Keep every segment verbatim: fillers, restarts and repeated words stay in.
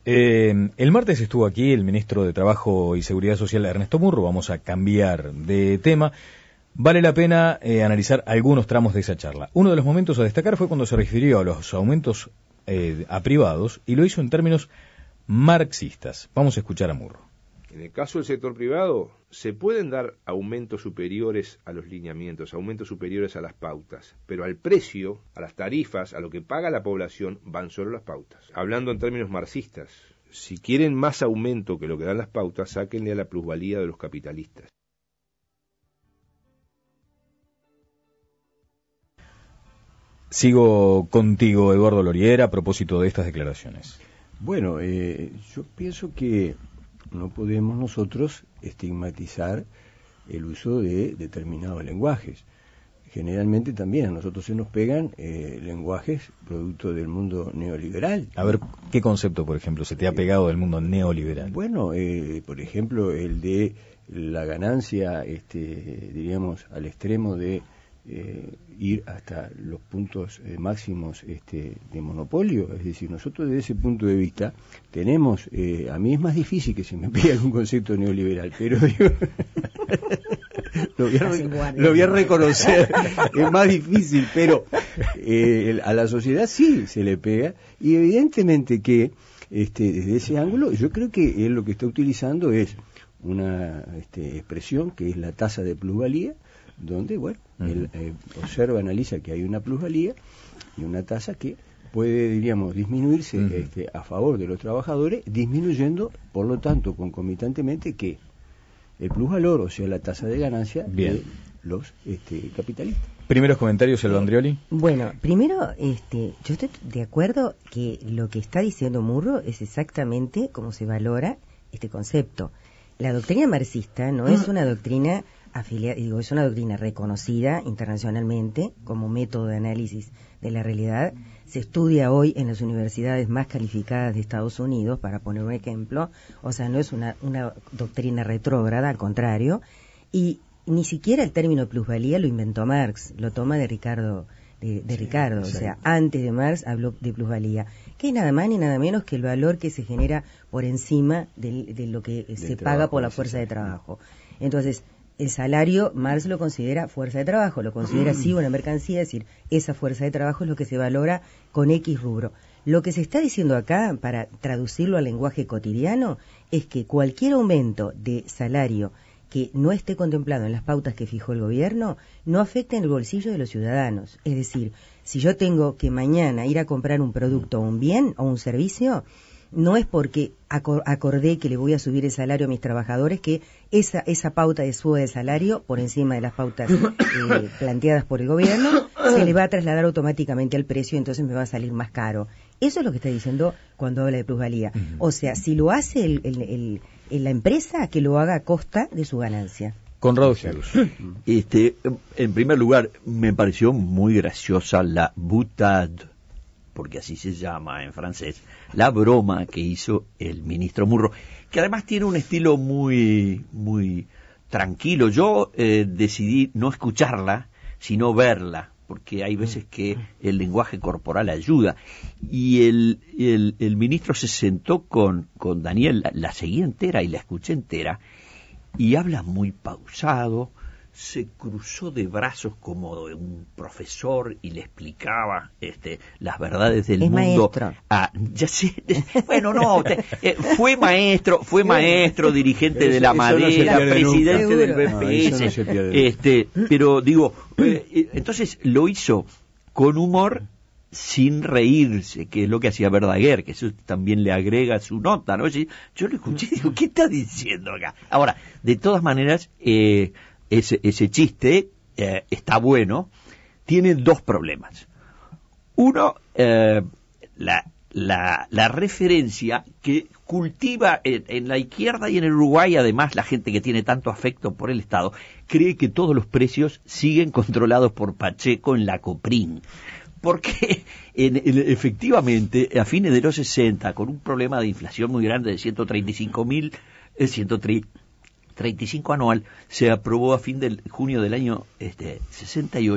Eh, el martes estuvo aquí el ministro de Trabajo y Seguridad Social, Ernesto Murro. Vamos a cambiar de tema. Vale la pena eh, analizar algunos tramos de esa charla. Uno de los momentos a destacar fue cuando se refirió a los aumentos eh, a privados y lo hizo en términos marxistas. Vamos a escuchar a Murro. En el caso del sector privado, se pueden dar aumentos superiores a los lineamientos, aumentos superiores a las pautas, pero al precio, a las tarifas, a lo que paga la población, van solo las pautas. Hablando en términos marxistas, si quieren más aumento que lo que dan las pautas, sáquenle a la plusvalía de los capitalistas. Sigo contigo, Eduardo Loriera, a propósito de estas declaraciones. Bueno, eh, yo pienso que no podemos nosotros estigmatizar el uso de determinados lenguajes. Generalmente también a nosotros se nos pegan eh, lenguajes producto del mundo neoliberal. A ver, ¿qué concepto, por ejemplo, se te ha pegado del mundo neoliberal? Bueno, eh, por ejemplo, el de la ganancia, este, diríamos, al extremo de eh, ir hasta los puntos eh, máximos este, de monopolio. Es decir, nosotros desde ese punto de vista tenemos, eh, a mí es más difícil que se me pegue algún concepto neoliberal, pero digo, lo, voy a, lo voy a reconocer, es más difícil, pero eh, a la sociedad sí se le pega, y evidentemente que este, desde ese ángulo yo creo que él lo que está utilizando es una este, expresión que es la tasa de plusvalía, donde, bueno, uh-huh. él eh, observa, analiza que hay una plusvalía y una tasa que puede, diríamos, disminuirse uh-huh. este, a favor de los trabajadores, disminuyendo, por lo tanto, concomitantemente, que el plusvalor, o sea, la tasa de ganancia Bien. de los este, capitalistas. Primeros comentarios, Elba Andrioli. Bueno, primero, este, yo estoy de acuerdo que lo que está diciendo Murro es exactamente cómo se valora este concepto. La doctrina marxista no es una doctrina afiliada, digo, es una doctrina reconocida internacionalmente como método de análisis de la realidad. Se estudia hoy en las universidades más calificadas de Estados Unidos, para poner un ejemplo. O sea, no es una, una doctrina retrógrada, al contrario. Y ni siquiera el término plusvalía lo inventó Marx, lo toma de Ricardo, de, de sí, Ricardo. O sea, antes de Marx habló de plusvalía, que es nada más ni nada menos que el valor que se genera por encima de, de lo que de se paga por la fuerza de trabajo. Entonces, el salario, Marx lo considera fuerza de trabajo, lo considera así una mercancía, es decir, esa fuerza de trabajo es lo que se valora con X rubro. Lo que se está diciendo acá, para traducirlo al lenguaje cotidiano, es que cualquier aumento de salario que no esté contemplado en las pautas que fijó el gobierno, no afecta en el bolsillo de los ciudadanos. Es decir, si yo tengo que mañana ir a comprar un producto o un bien o un servicio, no es porque acordé que le voy a subir el salario a mis trabajadores, que esa esa pauta de suba de salario, por encima de las pautas eh, planteadas por el gobierno, se le va a trasladar automáticamente al precio y entonces me va a salir más caro. Eso es lo que está diciendo cuando habla de plusvalía. O sea, si lo hace el, el, el, el, la empresa, que lo haga a costa de su ganancia. Conrado Giarus. Este, en primer lugar, me pareció muy graciosa la boutade, porque así se llama en francés, la broma que hizo el ministro Murro, que además tiene un estilo muy muy tranquilo. Yo eh, decidí no escucharla, sino verla, porque hay veces que el lenguaje corporal ayuda. Y el, el, el ministro se sentó con, con Daniel, la, la seguí entera y la escuché entera, y habla muy pausado, se cruzó de brazos como un profesor y le explicaba este, las verdades del es mundo. Maestro. Ah, ya sé, bueno, no, te, eh, fue maestro, fue maestro, dirigente de la Madera, no presidente nunca. del B P S, no, no este, pero digo, eh, entonces lo hizo con humor, sin reírse, que es lo que hacía Verdaguer, que eso también le agrega su nota, ¿no? Yo lo escuché y digo, ¿qué está diciendo acá? Ahora, de todas maneras, eh, Ese, ese chiste eh, está bueno, tiene dos problemas. Uno, eh, la, la, la referencia que cultiva en, en la izquierda y en el Uruguay, además, la gente que tiene tanto afecto por el Estado, cree que todos los precios siguen controlados por Pacheco en la Coprin. Porque en, en, efectivamente, a fines de los sesenta, con un problema de inflación muy grande de ciento treinta y cinco mil, eh, ciento treinta y cinco anual, se aprobó a fin de junio del año este, sesenta y ocho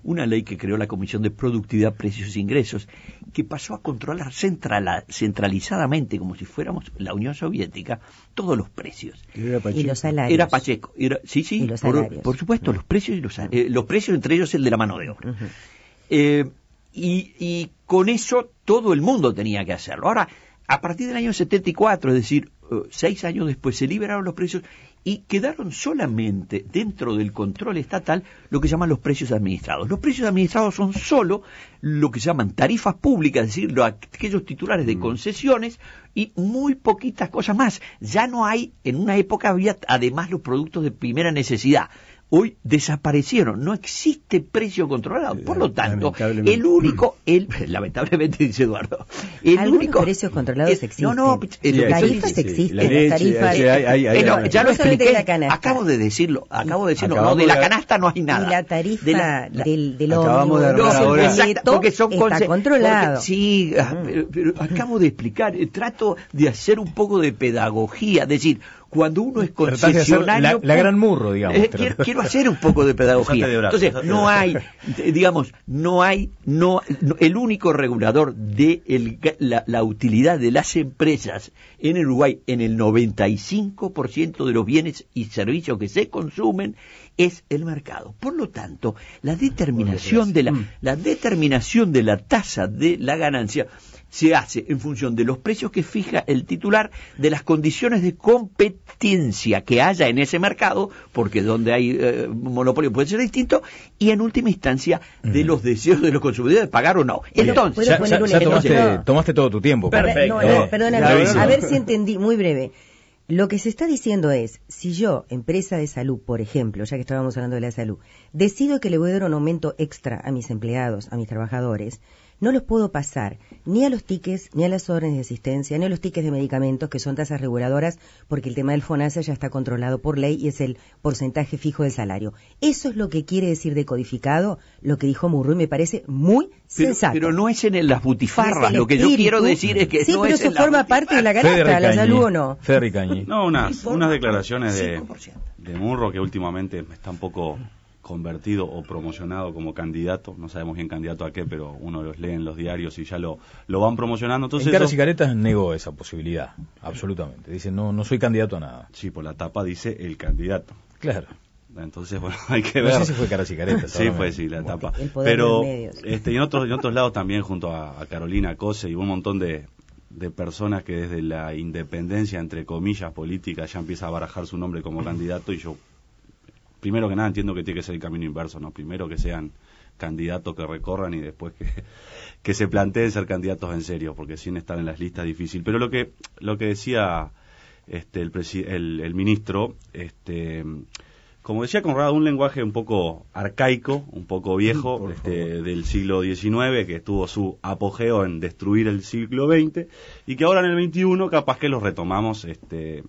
una ley que creó la Comisión de Productividad, Precios e Ingresos, que pasó a controlar central, centralizadamente, como si fuéramos la Unión Soviética, todos los precios. Y los salarios. Era Pacheco. Era, sí, sí, y los por, salarios. por supuesto, los precios y los eh, los precios, entre ellos el de la mano de obra. Uh-huh. eh, y, y con eso todo el mundo tenía que hacerlo. Ahora, a partir del año setenta y cuatro, es decir, uh, seis años después, se liberaron los precios y quedaron solamente dentro del control estatal lo que llaman los precios administrados. Los precios administrados son solo lo que se llaman tarifas públicas, es decir, lo, aquellos titulares de concesiones y muy poquitas cosas más. Ya no hay, en una época había además los productos de primera necesidad. Hoy desaparecieron, no existe precio controlado. Por lo tanto, el único, el, lamentablemente dice Eduardo, el algunos único precios controlados el, existen. No, no, el, las tarifas existen, la leche, tarifas. Sí, hay, hay, hay, eh, no, ya lo expliqué. Acabo de decirlo, acabo de decirlo. No, de la canasta no hay nada. Y la tarifa de la, la, del, del acabamos ómnibus, de no, exacto, porque son está conce- controlado. Porque, sí, mm. pero, pero acabo de explicar. Eh, trato de hacer un poco de pedagogía, es decir, cuando uno es concesionario, la, la gran Murro, digamos. Eh, quiero, quiero hacer un poco de pedagogía. Entonces, no hay, digamos, no hay, no, no el único regulador de el, la, la utilidad de las empresas en el Uruguay, en el noventa y cinco por ciento de los bienes y servicios que se consumen, es el mercado. Por lo tanto, la determinación de la, la determinación de la tasa de la ganancia se hace en función de los precios que fija el titular, de las condiciones de competencia que haya en ese mercado, porque donde hay eh, monopolio puede ser distinto, y en última instancia de los deseos de los consumidores de pagar o no. Entonces, ya, ya, ya tomaste, no. tomaste todo tu tiempo. Perfecto. No, no, perdóname, a ver si entendí, muy breve. Lo que se está diciendo es, si yo, empresa de salud, por ejemplo, ya que estábamos hablando de la salud, decido que le voy a dar un aumento extra a mis empleados, a mis trabajadores, no los puedo pasar ni a los tickets, ni a las órdenes de asistencia, ni a los tickets de medicamentos, que son tasas reguladoras, porque el tema del FONASA ya está controlado por ley y es el porcentaje fijo del salario. Eso es lo que quiere decir decodificado, lo que dijo Murro, y me parece muy pero, sensato. Pero no es en el, las butifarras, lo que yo quiero decir es que sí, no pero es eso en forma la parte de la canasta, la salud o no. Ferri Cañi. No, unas, unas declaraciones de, de Murro que últimamente está un poco convertido o promocionado como candidato, no sabemos bien candidato a qué, pero uno los lee en los diarios y ya lo, lo van promocionando. Entonces, en Caras eso... y Caretas negó esa posibilidad, absolutamente. Dice, no, no soy candidato a nada. Sí, por la tapa dice el candidato. Claro. Entonces, bueno, hay que ver. No sé si fue Caras y Caretas. Sí, fue, sí, la tapa. Pero, este, y en otros, en otros lados también, junto a, a Carolina Cose y un montón de, de personas que desde la independencia, entre comillas, política, ya empieza a barajar su nombre como candidato, y yo primero que nada entiendo que tiene que ser el camino inverso, ¿no? Primero que sean candidatos que recorran y después que, que se planteen ser candidatos en serio, porque sin estar en las listas es difícil. Pero lo que lo que decía este el, presi- el, el ministro, este como decía Conrado, un lenguaje un poco arcaico, un poco viejo, este, del siglo diecinueve, que tuvo su apogeo en destruir el siglo veinte, y que ahora en el veintiuno capaz que lo retomamos. este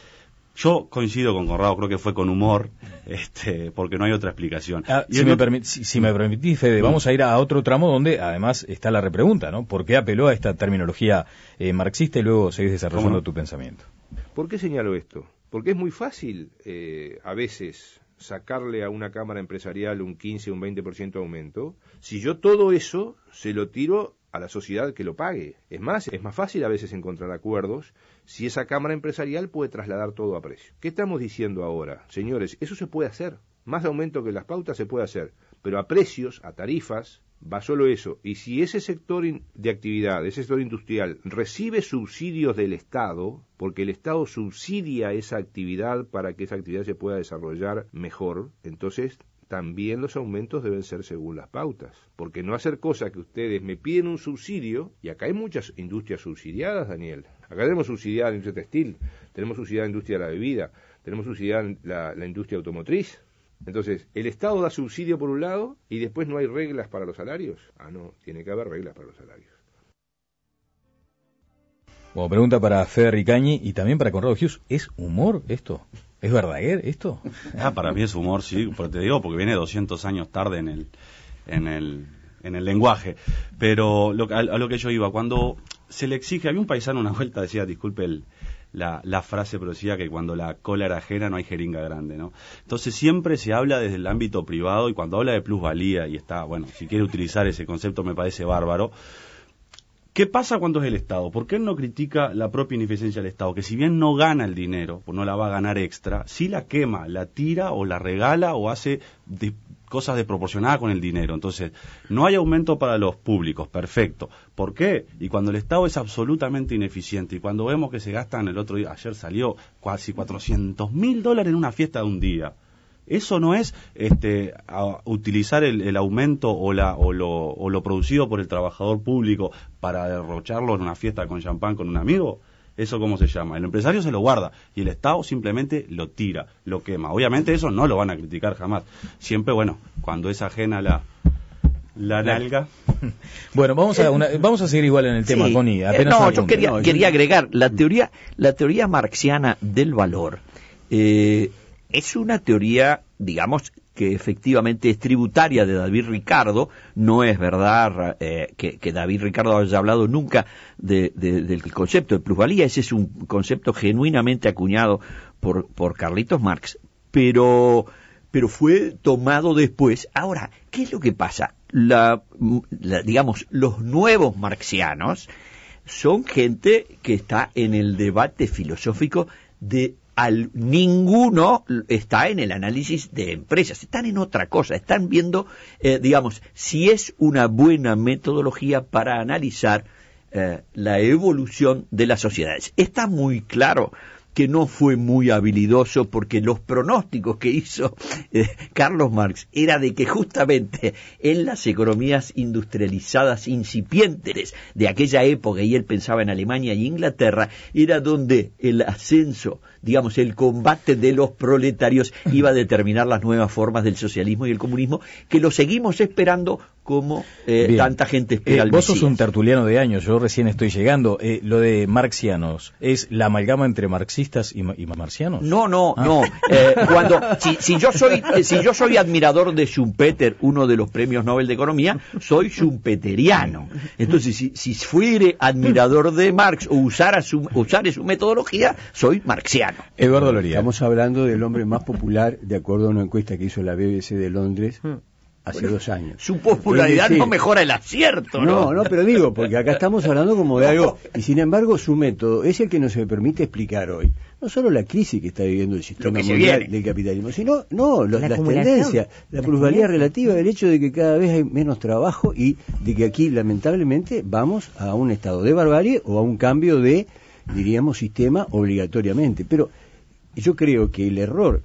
Yo coincido con Conrado, creo que fue con humor, este, porque no hay otra explicación. Ah, si, me no... permi- si, si me permitís, Fede, mm. vamos a ir a otro tramo donde además está la repregunta, ¿no? ¿Por qué apeló a esta terminología eh, marxista y luego seguís desarrollando tu pensamiento? ¿Por qué señalo esto? Porque es muy fácil eh, a veces sacarle a una cámara empresarial un quince, un veinte por ciento de aumento, si yo todo eso se lo tiro a la sociedad que lo pague. Es más, es más fácil a veces encontrar acuerdos si esa cámara empresarial puede trasladar todo a precio. ¿Qué estamos diciendo ahora? Señores, eso se puede hacer. Más aumento que las pautas se puede hacer, pero a precios, a tarifas, va solo eso. Y si ese sector de actividad, ese sector industrial, recibe subsidios del Estado, porque el Estado subsidia esa actividad para que esa actividad se pueda desarrollar mejor, entonces también los aumentos deben ser según las pautas, porque no hacer cosa que ustedes me piden un subsidio, y acá hay muchas industrias subsidiadas, Daniel. Acá tenemos subsidiada la industria textil, tenemos subsidiada la industria de la bebida, tenemos subsidiada la, la industria automotriz. Entonces, el Estado da subsidio por un lado y después no hay reglas para los salarios. Ah, no, tiene que haber reglas para los salarios. Bueno, pregunta para Fede Ricañi y también para Conrado Hughes. ¿Es humor esto? ¿Es Verdaguer esto? Ah, para mí es humor, sí, porque te digo, porque viene doscientos años tarde en el en el en el lenguaje. Pero lo, a, a lo que yo iba, cuando se le exige, había un paisano una vuelta decía, disculpe el la, la frase, pero decía que cuando la cola era ajena no hay jeringa grande, ¿no? Entonces siempre se habla desde el ámbito privado, y cuando habla de plusvalía, y está, bueno, si quiere utilizar ese concepto me parece bárbaro. ¿Qué pasa cuando es el Estado? ¿Por qué él no critica la propia ineficiencia del Estado? Que si bien no gana el dinero, pues no la va a ganar extra, sí la quema, la tira o la regala o hace de, cosas desproporcionadas con el dinero. Entonces, no hay aumento para los públicos, perfecto. ¿Por qué? Y cuando el Estado es absolutamente ineficiente, y cuando vemos que se gastan, el otro día, ayer salió casi cuatrocientos mil dólares en una fiesta de un día. Eso no es este, a utilizar el, el aumento o, la, o, lo, o lo producido por el trabajador público para derrocharlo en una fiesta con champán con un amigo. ¿Eso cómo se llama? El empresario se lo guarda y el Estado simplemente lo tira, lo quema. Obviamente eso no lo van a criticar jamás. Siempre, bueno, cuando es ajena la, la nalga. Bueno, vamos a una, vamos a seguir igual en el tema, sí. Connie. Apenas no, yo quería, no, quería yo... agregar la teoría, la teoría marxiana del valor. Eh, Es una teoría, digamos, que efectivamente es tributaria de David Ricardo. No es verdad eh, que, que David Ricardo haya hablado nunca de, de, del concepto de plusvalía. Ese es un concepto genuinamente acuñado por, por Carlitos Marx, pero, pero fue tomado después. Ahora, ¿qué es lo que pasa? La, la, digamos, los nuevos marxianos son gente que está en el debate filosófico de Al, ninguno está en el análisis de empresas, están en otra cosa, están viendo, eh, digamos, si es una buena metodología para analizar eh, la evolución de las sociedades. Está muy claro que no fue muy habilidoso, porque los pronósticos que hizo eh, Carlos Marx era de que justamente en las economías industrializadas incipientes de aquella época, y él pensaba en Alemania y Inglaterra, era donde el ascenso, digamos, el combate de los proletarios iba a determinar las nuevas formas del socialismo y el comunismo, que lo seguimos esperando como eh, tanta gente espera eh, al Vos Mesías. sos un tertuliano de años, yo recién estoy llegando. Eh, lo de marxianos, ¿es la amalgama entre marxistas y, y marcianos? No, no, ah. no. Eh, cuando si, si yo soy si yo soy admirador de Schumpeter, uno de los premios Nobel de Economía, soy schumpeteriano. Entonces, si, si fuere admirador de Marx o usara su, usare su metodología, soy marxiano. Eduardo Loría. Estamos hablando del hombre más popular, de acuerdo a una encuesta que hizo la B B C de Londres hace bueno, dos años. Su popularidad decir, no mejora el acierto, ¿no? No, no, pero digo, porque acá estamos hablando como de algo, y sin embargo su método es el que nos permite explicar hoy, no solo la crisis que está viviendo el sistema mundial del capitalismo, sino no, lo, la las tendencias, la, la plusvalía relativa, el hecho de que cada vez hay menos trabajo y de que aquí lamentablemente vamos a un estado de barbarie o a un cambio de, diríamos, sistema obligatoriamente. Pero yo creo que el error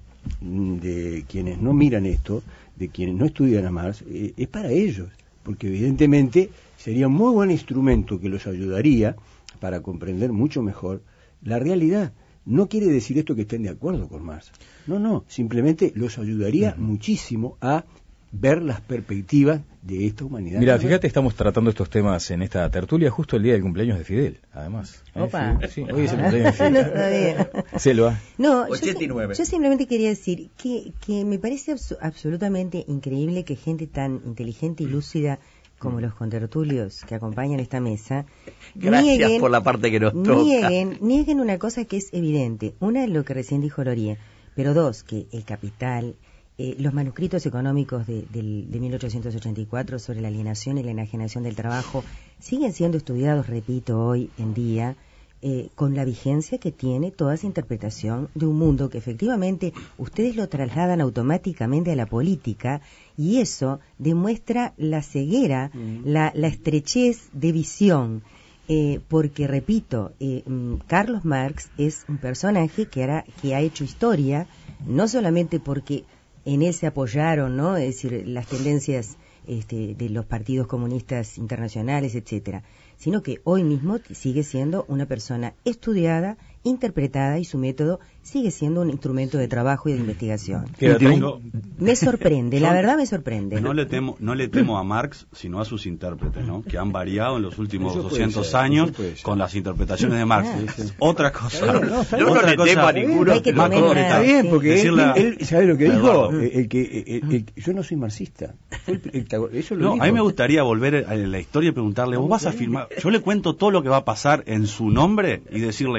de quienes no miran esto, de quienes no estudian a Marx, eh, es para ellos, porque evidentemente sería un muy buen instrumento que los ayudaría para comprender mucho mejor la realidad. No quiere decir esto que estén de acuerdo con Marx, no, no, simplemente los ayudaría uh-huh. muchísimo a ver las perspectivas de esta humanidad. Mira, fíjate, estamos tratando estos temas en esta tertulia justo el día del cumpleaños de Fidel, además. Opa. ¿Eh? Sí, hoy es el cumpleaños de Fidel. No sabía. Selva. No, ochenta y nueve. Yo, yo simplemente quería decir que, que me parece abs- absolutamente increíble que gente tan inteligente y lúcida como los contertulios que acompañan esta mesa Gracias nieguen, por la parte que nos toca. Nieguen, nieguen una cosa que es evidente. Una es lo que recién dijo Loría, pero dos, que el capital... Eh, los manuscritos económicos de, de, de mil ochocientos ochenta y cuatro sobre la alienación y la enajenación del trabajo siguen siendo estudiados, repito, hoy en día, eh, con la vigencia que tiene toda esa interpretación de un mundo que efectivamente ustedes lo trasladan automáticamente a la política, y eso demuestra la ceguera, mm. la, la estrechez de visión. Eh, porque, repito, eh, Carlos Marx es un personaje que, hará, que ha hecho historia, no solamente porque en él se apoyaron, ¿no? Es decir, las tendencias este, de los partidos comunistas internacionales, etcétera, sino que hoy mismo sigue siendo una persona estudiada, interpretada, y su método sigue siendo un instrumento de trabajo y de investigación. Tengo, me sorprende, la verdad me sorprende. No le temo, no le temo a Marx, sino a sus intérpretes, ¿no? Que han variado en los últimos doscientos ser, años con las interpretaciones de Marx. Ah, sí, sí. Otra cosa. No, no, yo no le temo a ninguno. Más está bien, porque él, él, ¿sabe lo que dijo? El, el que, el, el, yo no soy marxista. El, el, eso lo no, dijo. A mí me gustaría volver a la historia y preguntarle, ¿vos vas a firmar? Yo le cuento todo lo que va a pasar en su nombre y decirle que cuando estaba en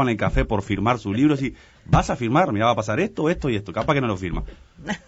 el café por firmar su libro, y vas a firmar, mira, va a pasar esto, esto y esto, capaz que no lo firma.